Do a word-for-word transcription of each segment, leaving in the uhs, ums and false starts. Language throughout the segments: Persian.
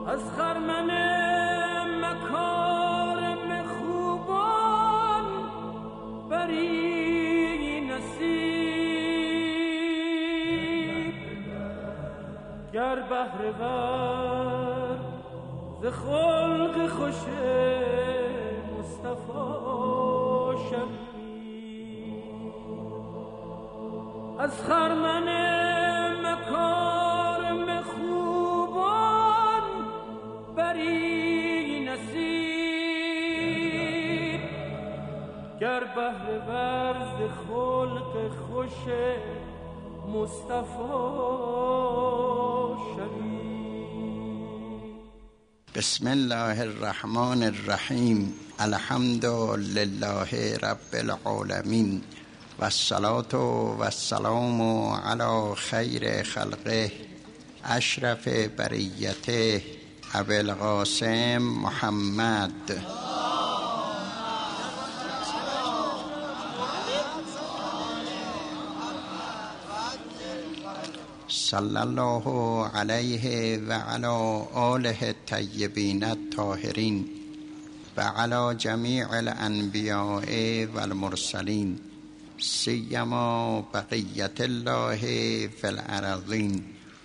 از خرمن مکارم خوبان بری نصیب، گر بهره ور ز خلق خوش مصطفی شوی. از خرمن مکارم خوبان بری نصیب، گر بهره ور ز خلق خوش مصطفی شوی. بسم الله الرحمن الرحیم. الحمد لله رب العالمین و الصلاة و السلام علی خیر خلقه اشرف بریته ابی القاسم محمد. صلی الله علیه و علی آله الطیبین الطاهرین و علی جمیع الانبیاء و المرسلین سیما بقیت الله فی الارضین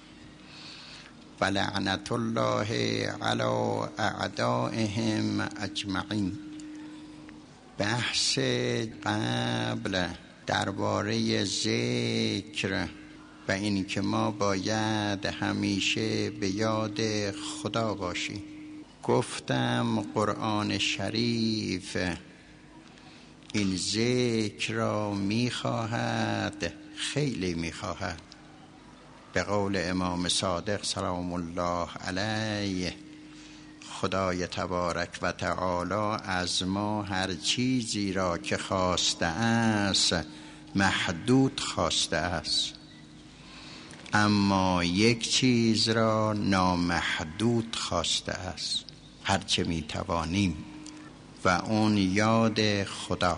و لعنت الله علی اعدائهم اجمعین. بحث قبل درباره ذکر و این که ما باید همیشه به یاد خدا باشیم. گفتم قرآن شریف این ذکر را میخواهد، خیلی میخواهد. به قول امام صادق سلام الله علیه، خدای تبارک و تعالی از ما هر چیزی را که خواسته است محدود خواسته است، اما یک چیز را نامحدود خواسته است، هرچه میتوانیم، و اون یاد خدا.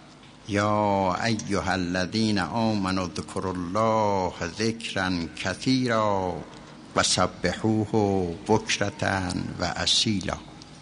یا ایها الذین آمنوا اذکروا الله ذکرا کثیرا و سبحوه بکرة و اصیلا.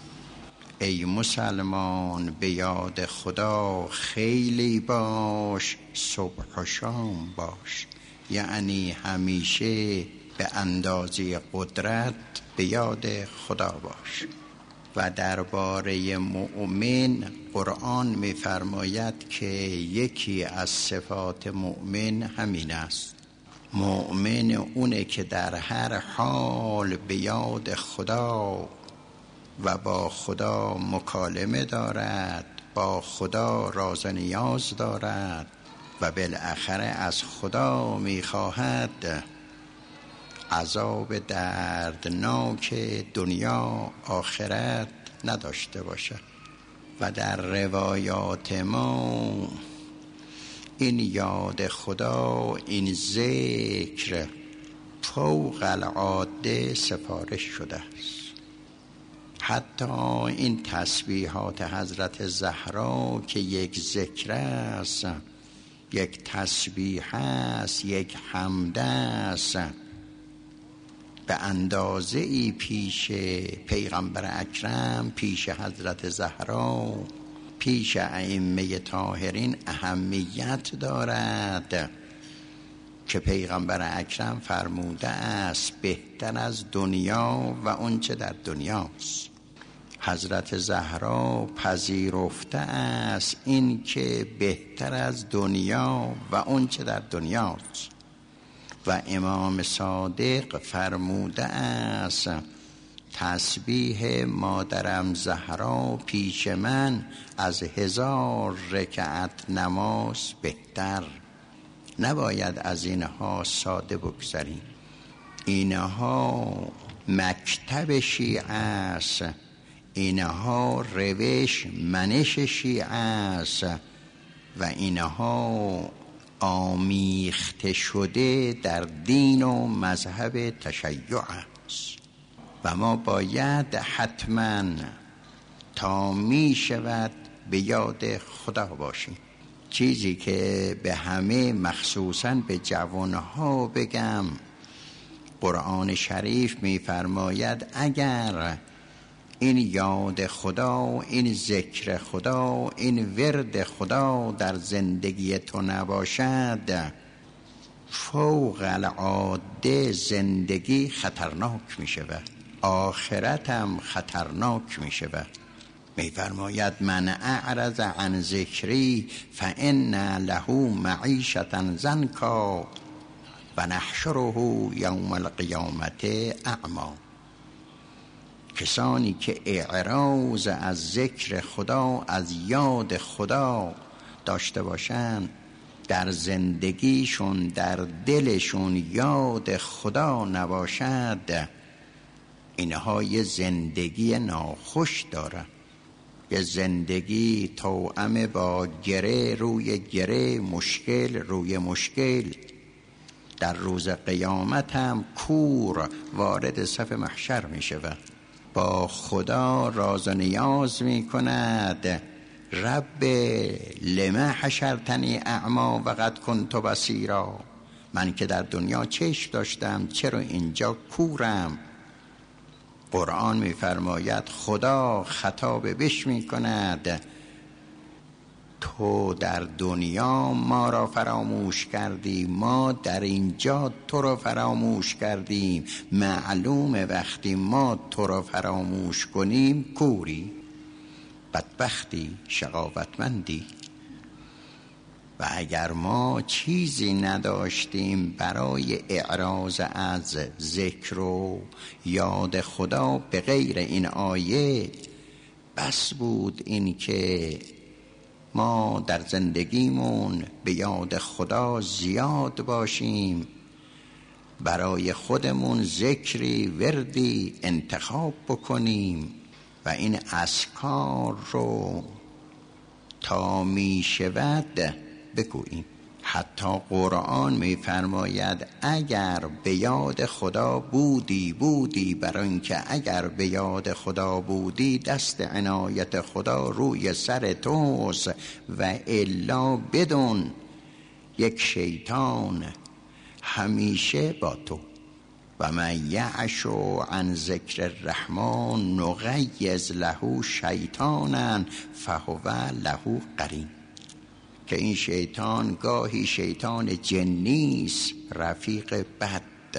ای مسلمان به یاد خدا خیلی باش، صبح و شام باش، یعنی همیشه به اندازه قدرت به یاد خدا باش. و درباره مؤمن قرآن می‌فرماید که یکی از صفات مؤمن همین است. مؤمن اونه که در هر حال به یاد خدا و با خدا مکالمه دارد، با خدا راز نیاز دارد و بالاخره از خدا میخواهد عذاب دردناک دنیا آخرت نداشته باشد. و در روایات ما این یاد خدا، این ذکر فوق العاده سفارش شده است. حتی این تسبیحات حضرت زهرا که یک ذکر است، یک تسبیح است، یک حمد است، به اندازه ای پیش پیغمبر اکرم، پیش حضرت زهرا، پیش ائمه طاهرین اهمیت دارد که پیغمبر اکرم فرموده است بهتر از دنیا و اونچه در دنیاست. حضرت زهرا پذیرفته است این که بهتر از دنیا و اونچه در دنیاست. و امام صادق فرموده است تسبیح مادرم زهرا پیش من از هزار رکعت نماز بهتر. نباید از اینها ساده بگذریم. اینها مکتب شیعه است، اینها روش منش شیعه است و اینها آمیخته شده در دین و مذهب تشیع است. و ما باید حتما تا می شود به یاد خدا باشیم. چیزی که به همه مخصوصا به جوانها بگم، قرآن شریف می‌فرماید اگر این یاد خدا، این ذکر خدا، این ورد خدا در زندگی تو نباشد، فوق العاده زندگی خطرناک می‌شود، آخرت هم خطرناک می‌شود. می‌فرماید من اعرض عن ذکری فإن له معیشة ضنکا و نحشره یوم القیامت اعمی. کسانی که اعراض از ذکر خدا، از یاد خدا داشته باشند، در زندگیشون، در دلشون یاد خدا نباشد، اینها یه زندگی ناخوش دارن، یه زندگی توأم با گره روی گره، مشکل روی مشکل. در روز قیامت هم کور وارد صف محشر می شود، با خدا راز و نیاز می کند. رب لما حشرتنی اعما و قد کنت بصیرا، من که در دنیا چشم داشتم چرا اینجا کورم؟ قرآن می فرماید خدا خطاب بش می کند تو در دنیا ما را فراموش کردی، ما در اینجا تو را فراموش کردیم. معلومه وقتی ما تو را فراموش کنیم کوری، بدبختی، شقاوتمندی. و اگر ما چیزی نداشتیم برای اعراض از ذکر و یاد خدا به غیر این آیه، بس بود این که ما در زندگیمون به یاد خدا زیاد باشیم، برای خودمون ذکری وردی انتخاب بکنیم و این اذکار رو تا می شود بگوییم. حتی قرآن می فرماید اگر به یاد خدا بودی بودی، برای اینکه اگر به یاد خدا بودی دست عنایت خدا روی سر توست، و الا بدون یک شیطان همیشه با تو. و من یعش عن ذکر الرحمن نقیض له شیطانا فهو له قرین. که این شیطان گاهی شیطان جنیست، رفیق بد،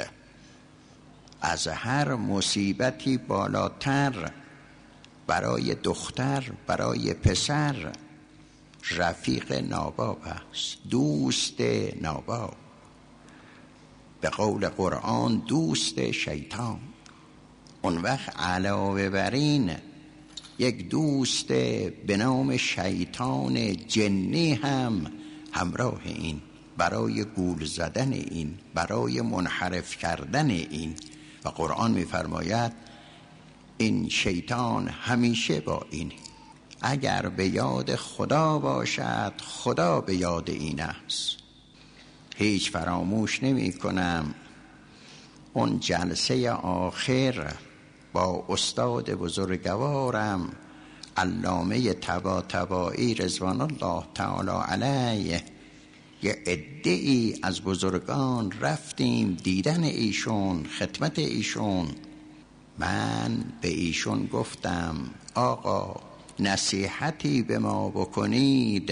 از هر مصیبتی بالاتر. برای دختر، برای پسر رفیق ناباب است، دوست ناباب. به قول قرآن دوست شیطان. اون وقت علاوه بر این یک دوست به نام شیطان جنی هم همراه این، برای گول زدن این، برای منحرف کردن این. و قرآن می‌فرماید این شیطان همیشه با این. اگر به یاد خدا باشد، خدا به یاد این است. هیچ فراموش نمی کنم اون جلسه آخر با استاد بزرگوارم علامه طباطبایی رضوان الله تعالی علیه، یه عده‌ای از بزرگان رفتیم دیدن ایشون، خدمت ایشون. من به ایشون گفتم آقا نصیحتی به ما بکنید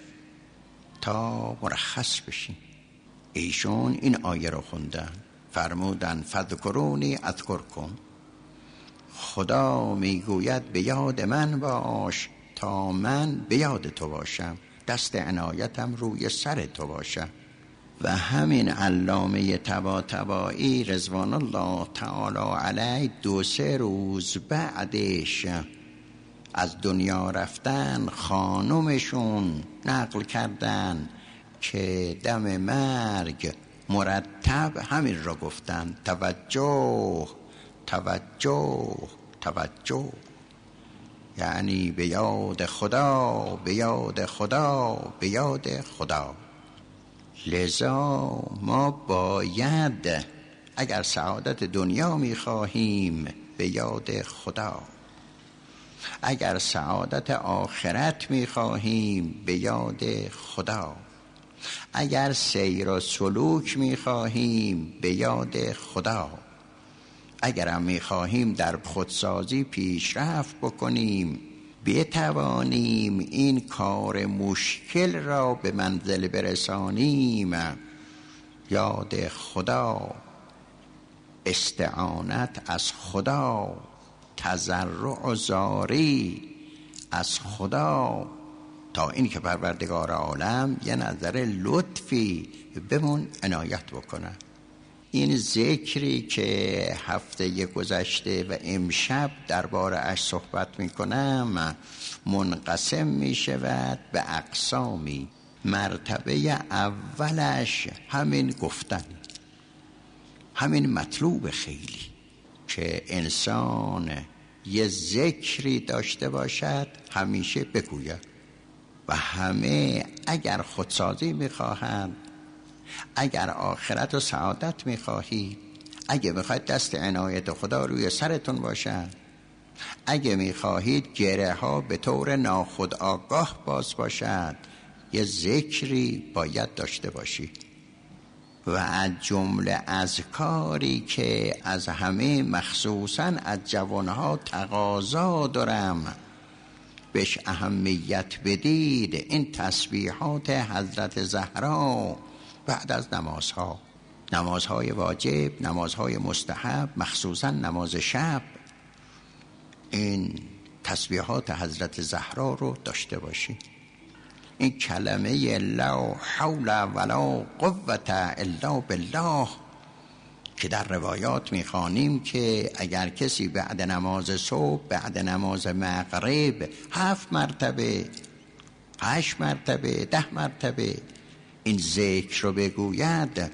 تا مرخص بشیم. ایشون این آیه رو خوندن، فرمودن فذکرونی اذکرکم. خدا میگوید به یاد من باش تا من به یاد تو باشم، دست عنایتم روی سر تو باشم. و همین علامه طباطبایی رضوان الله تعالی علیه دو سه روز بعدش از دنیا رفتن، خانومشون نقل کردن که دم مرگ مرتب همین را گفتن، توجه توجه توجه، یعنی به یاد خدا، به یاد خدا، به یاد خدا. لذا ما باید اگر سعادت دنیا می‌خواهیم به یاد خدا، اگر سعادت آخرت می‌خواهیم به یاد خدا. اگر سیر و سلوک میخواهیم به یاد خدا، اگرم میخواهیم در خودسازی پیشرفت بکنیم، بتوانیم این کار مشکل را به منزل برسانیم، یاد خدا، استعانت از خدا، تضرع و زاری از خدا، تا این که پروردگار عالم یه نظر لطفی بهمون عنایت بکنه. این ذکری که هفته گذشته و امشب درباره اش صحبت میکنم منقسم میشود به اقسامی. مرتبه اولش همین گفتن، همین مطلوب خیلی که انسان یه ذکری داشته باشد همیشه بگوید. و همه اگر خودسازی میخواهند، اگر آخرت و سعادت میخواهید، اگه میخواهید دست عنایت خدا روی سرتون باشد، اگه میخواهید گره ها به طور ناخودآگاه باز باشد، یه ذکری باید داشته باشید. و از جمله اذکاری که از همه مخصوصاً از جوانها تقاضا دارم بهش اهمیت بدید، این تسبیحات حضرت زهرا بعد از نمازها، نمازهای واجب، نمازهای مستحب، مخصوصاً نماز شب، این تسبیحات حضرت زهرا رو داشته باشید. این کلمه لا حول ولا قوة الا بالله که در روایات میخوانیم که اگر کسی بعد نماز صبح، بعد نماز مغرب هفت مرتبه، هشت مرتبه، ده مرتبه این ذکر رو بگوید،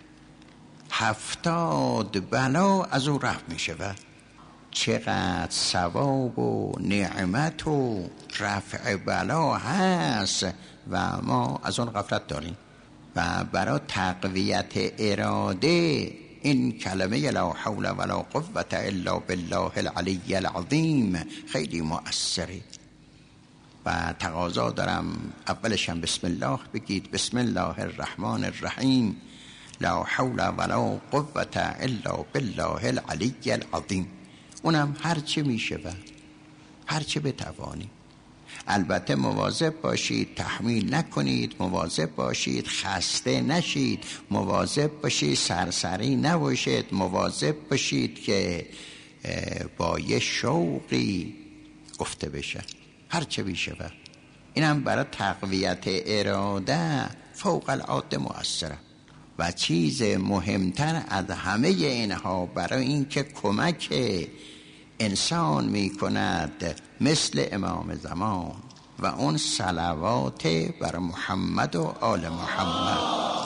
هفتاد بلا از او رفع میشود. چقدر ثواب و نعمت و رفع بلا هست و ما از اون غفلت داریم. و برای تقویت اراده این کلمه لا حول ولا قوة الا بالله العلی العظیم خیلی مؤثره. و تقاضا دارم اولش هم بسم الله بگید، بسم الله الرحمن الرحیم، لا حول ولا قوة الا بالله العلی العظیم. اونم هرچه میشه و هرچه بتوانید. البته مواظب باشید تحمیل نکنید، مواظب باشید خسته نشید، مواظب باشید سرسری نباشید، مواظب باشید که با یه شوقی گفته بشه، هرچه میشه و اینم برای تقویت اراده فوق العاده مؤثره. و چیز مهمتر از همه اینها برای اینکه کمک انسان می کند مثل امام زمان و اون صلوات بر محمد و آل محمد.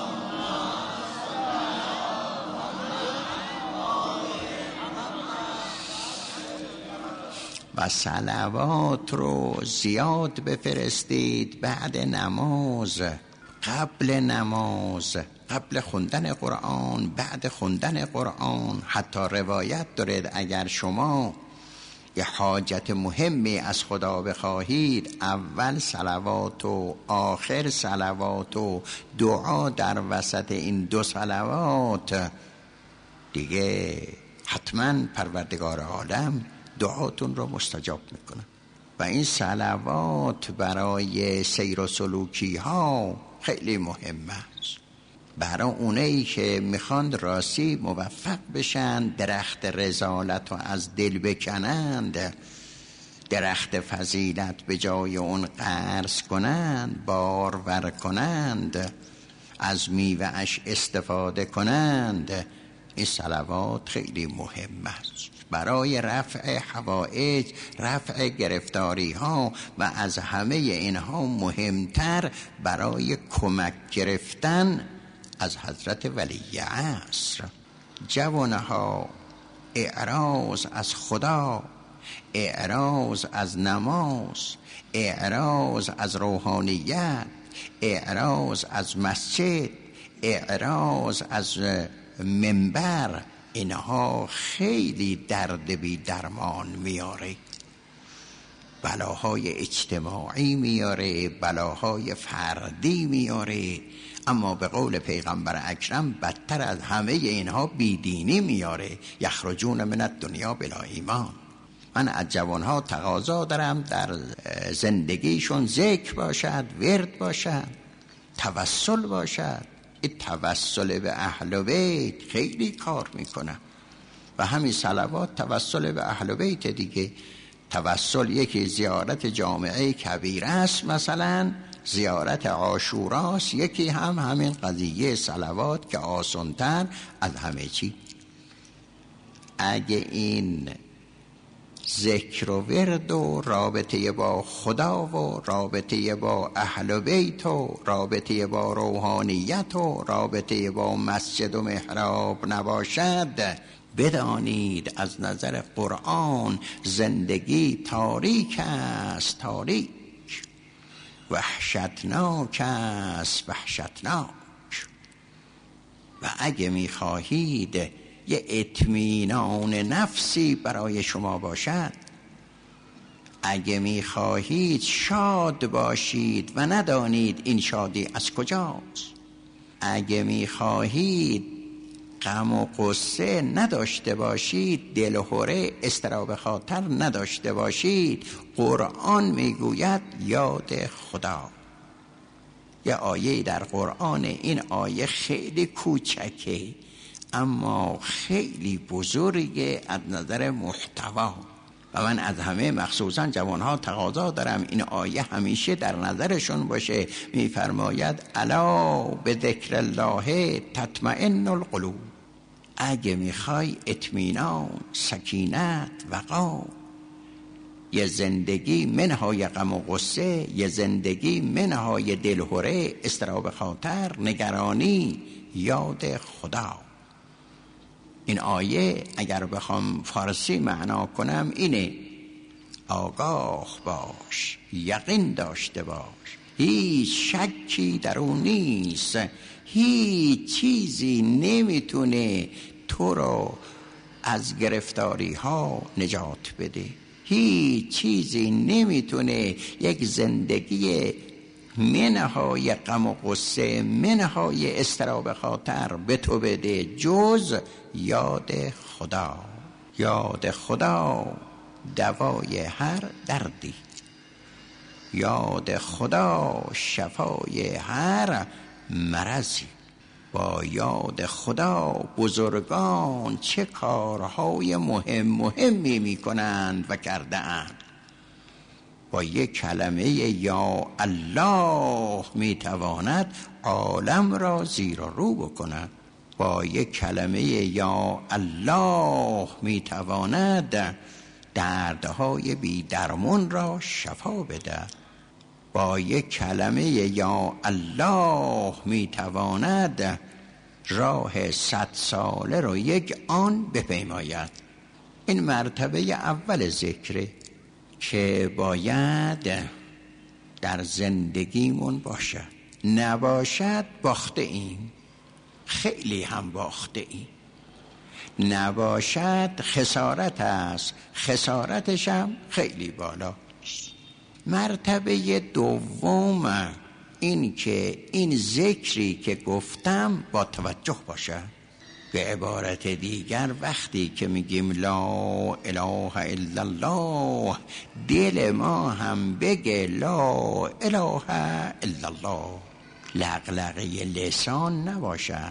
و صلوات رو زیاد بفرستید بعد نماز، قبل نماز، قبل خوندن قرآن، بعد خوندن قرآن. حتی روایت دارد اگر شما یه حاجت مهمی از خدا بخواهید، اول صلوات و آخر صلوات و دعا در وسط این دو صلوات، دیگه حتما پروردگار عالم دعاتون رو مستجاب میکنه. و این صلوات برای سیر و سلوکی ها خیلی مهم است. برای اونایی که میخوان راستی موفق بشن، درخت رذالت رو از دل بکنند، درخت فضیلت به جای اون قرض کنند، بارور کنند، از میوه‌اش استفاده کنند، این صلوات خیلی مهم است برای رفع حوائج، رفع گرفتاری ها و از همه اینها مهمتر برای کمک گرفتن از حضرت ولی عصر. جوانها اعراض از خدا، اعراض از نماز، اعراض از روحانیت، اعراض از مسجد، اعراض از منبر، اینها خیلی درد بی درمان میاره. بلاهای اجتماعی میاره، بلاهای فردی میاره، اما به قول پیغمبر اکرم بدتر از همه اینها بیدینی میاره، یخرجون من الدنیا بلا ایمان. من از جوانها تقاضا دارم در زندگیشون ذکر باشد، ورد باشد، توسل باشد. این توسل به اهل بیت خیلی کار میکنه و همین صلوات توسل به اهل بیت دیگه. توسل یکی زیارت جامعه کبیره است، مثلا زیارت عاشوراست، یکی هم همین قضیه صلوات که آسان‌تر از همه چی. اگه این ذکر و ورد و رابطه با خدا و رابطه با اهل بیت و رابطه با روحانیت و رابطه با مسجد و محراب نباشد، بدانید از نظر قرآن زندگی تاریک است، تاریک، وحشتناک است، وحشتناک. و اگه میخواهید یه اطمینان نفسی برای شما باشد، اگه میخواهید شاد باشید و ندانید این شادی از کجاست، اگه میخواهید غم و قصه نداشته باشید، دلهره اضطراب خاطر نداشته باشید، قرآن میگوید یاد خدا. یه آیه در قرآن، این آیه خیلی کوچکه اما خیلی بزرگه از نظر محتوا و من از همه مخصوصا جوانها تقاضا دارم این آیه همیشه در نظرشون باشه. میفرماید الا به ذکر الله تطمئن القلوب. اگه میخوای اطمینان، سکینت، وقار، یه زندگی منهای غم و غصه، یه زندگی منهای دلهره، اضطراب خاطر، نگرانی، یاد خدا. این آیه اگر بخوام فارسی معنا کنم اینه: آگاه باش، یقین داشته باش، هیچ شکی در اون نیست، هیچ چیزی نمیتونه تو رو از گرفتاری ها نجات بده، هیچ چیزی نمیتونه یک زندگی منهای غم و غصه، منهای اضطراب خاطر به تو بده جز یاد خدا. یاد خدا دوای هر دردی، یاد خدا شفای هر مرضی. با یاد خدا بزرگان چه کارهای مهم مهمی میکنند و کرده‌اند. با یک کلمه یا الله میتواند عالم را زیر و رو بکند. با یک کلمه یا الله میتواند دردهای بی درمان را شفا بده. با یک کلمه یا الله میتواند راه صد ساله رو یک آن بپیماید. این مرتبه اول ذکره که باید در زندگیمون باشد. نباشد باخته ایم، خیلی هم باخته ایم. نباشد خسارت است، خسارتش هم خیلی بالا. مرتبه دوم این که این ذکری که گفتم با توجه باشه. به عبارت دیگر وقتی که میگیم لا اله الا الله، دل ما هم بگه لا اله الا الله، لغلغه لسان نباشه.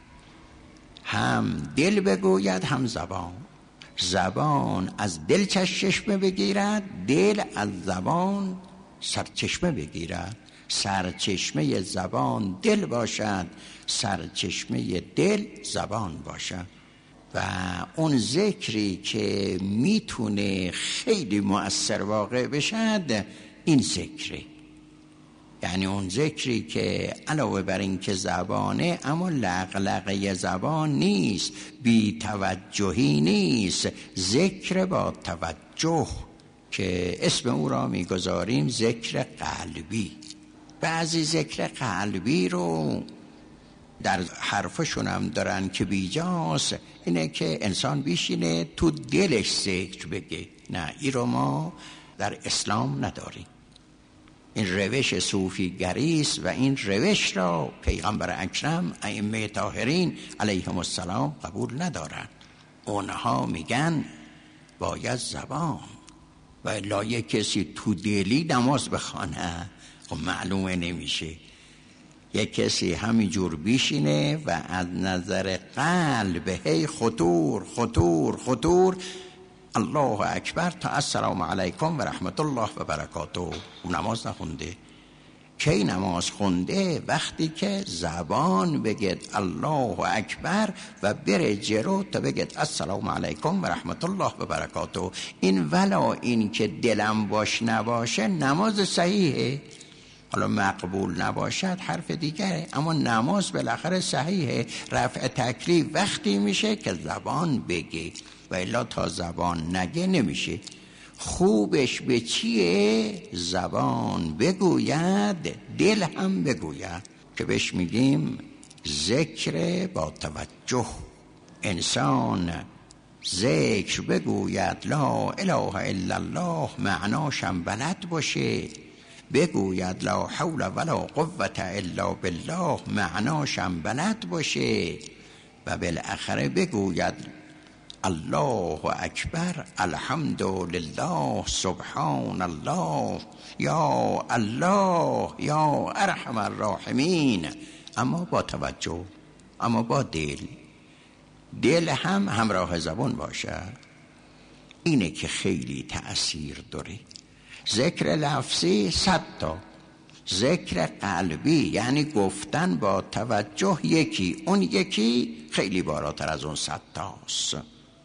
هم دل بگوید هم زبان، زبان از دل چشمه بگیرد، دل از زبان سرچشمه بگیرد. سرچشمه زبان دل باشد، سرچشمه دل زبان باشد. و اون ذکری که میتونه خیلی مؤثر واقع بشد این ذکری، یعنی اون ذکری که علاوه بر این که زبانه اما لغلقه زبان نیست، بی توجهی نیست، ذکر با توجه که اسم او را میگذاریم ذکر قلبی. بعضی ذکر قلبی رو در حرفشون هم دارن که بیجاست، اینه که انسان بیشینه تو دلش ذکر بگه. نه، این رو ما در اسلام نداریم. این روش صوفیگری است و این روش را پیغمبر اکرم ائمه طاهرین علیهم السلام قبول ندارن. اونها میگن باید زبان، و الا یک کسی تو دلی نماز بخوانه خب معلومه نمیشه. یک کسی همینجور بیشینه و از نظر قلب هی خطور خطور خطور الله اکبر تا السلام علیکم و رحمت الله و برکاته، اون نماز نخونده. کی نماز خونده؟ وقتی که زبان بگید الله اکبر و بره جلو تا بگید السلام علیکم و رحمت الله و برکاته. این ولا این که دلم باش نباشه نماز صحیحه، حالا مقبول نباشد حرف دیگره، اما نماز بالاخره صحیحه. رفع تکلیف وقتی میشه که زبان بگه و الا تا زبان نگه نمیشه. خوبش به چیه؟ زبان بگوید دل هم بگوید، که بهش میگیم ذکر با توجه. انسان ذکر بگوید لا اله الا الله، معناشم بلد باشه، بگوید لا حول ولا قوة الا بالله، معناشم بلد باشه، و بالاخره بگوید الله اکبر الحمد لله سبحان الله یا الله یا ارحم الراحمین. اما با توجه، اما با دل. دل هم همراه زبان باشه. اینه که خیلی تأثیر داره. ذکر لفظی صد تا، ذکر قلبی یعنی گفتن با توجه یکی، اون یکی خیلی بالاتر از اون صد تاست.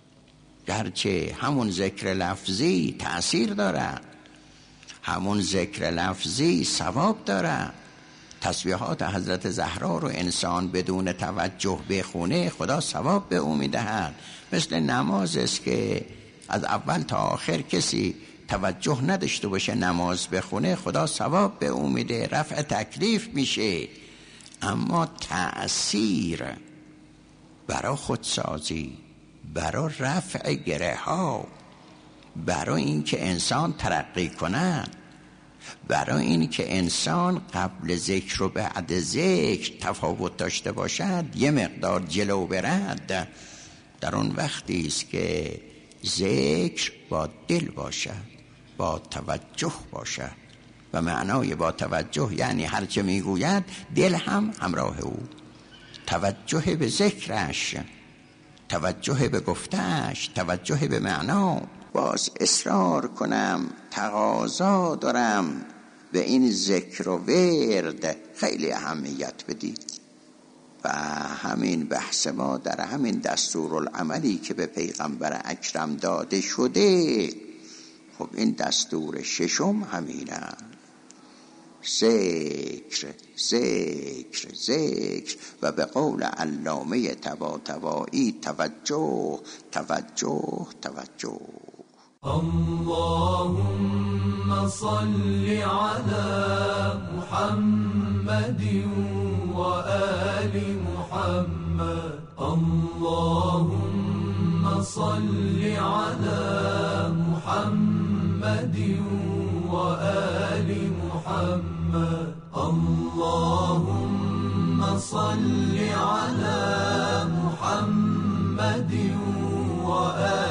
گرچه همون ذکر لفظی تأثیر داره، همون ذکر لفظی ثواب داره. تسبیحات حضرت زهرا رو انسان بدون توجه بخونه خدا ثواب به او میدهد. مثل نماز است که از اول تا آخر کسی توجه نداشته باشه نماز بخونه خدا ثواب به او میده، رفع تکلیف میشه. اما تأثیر برای خودسازی، برای رفع گره ها، برای این که انسان ترقی کنه، برای این که انسان قبل ذکر و بعد ذکر تفاوت داشته باشد، یه مقدار جلو برد، در اون وقتی است که ذکر با دل باشد، با توجه باشد. و معنای با توجه یعنی هر چه میگوید دل هم همراه او، توجه به ذکرش، توجه به گفتش، توجه به معنا. باز اصرار کنم، تقاضا دارم به این ذکر و ورد خیلی اهمیت بدید. و همین بحث ما در همین دستورالعملی که به پیغمبر اکرم داده شده، خب این دستور ششم همینه، ذکر ذکر ذکر. و به قول علامه طباطبایی توجه توجه توجه. اللهم صل على محمد و آل محمد. اللهم صل على محمد و آل محمد. اللهم صل على محمد و آل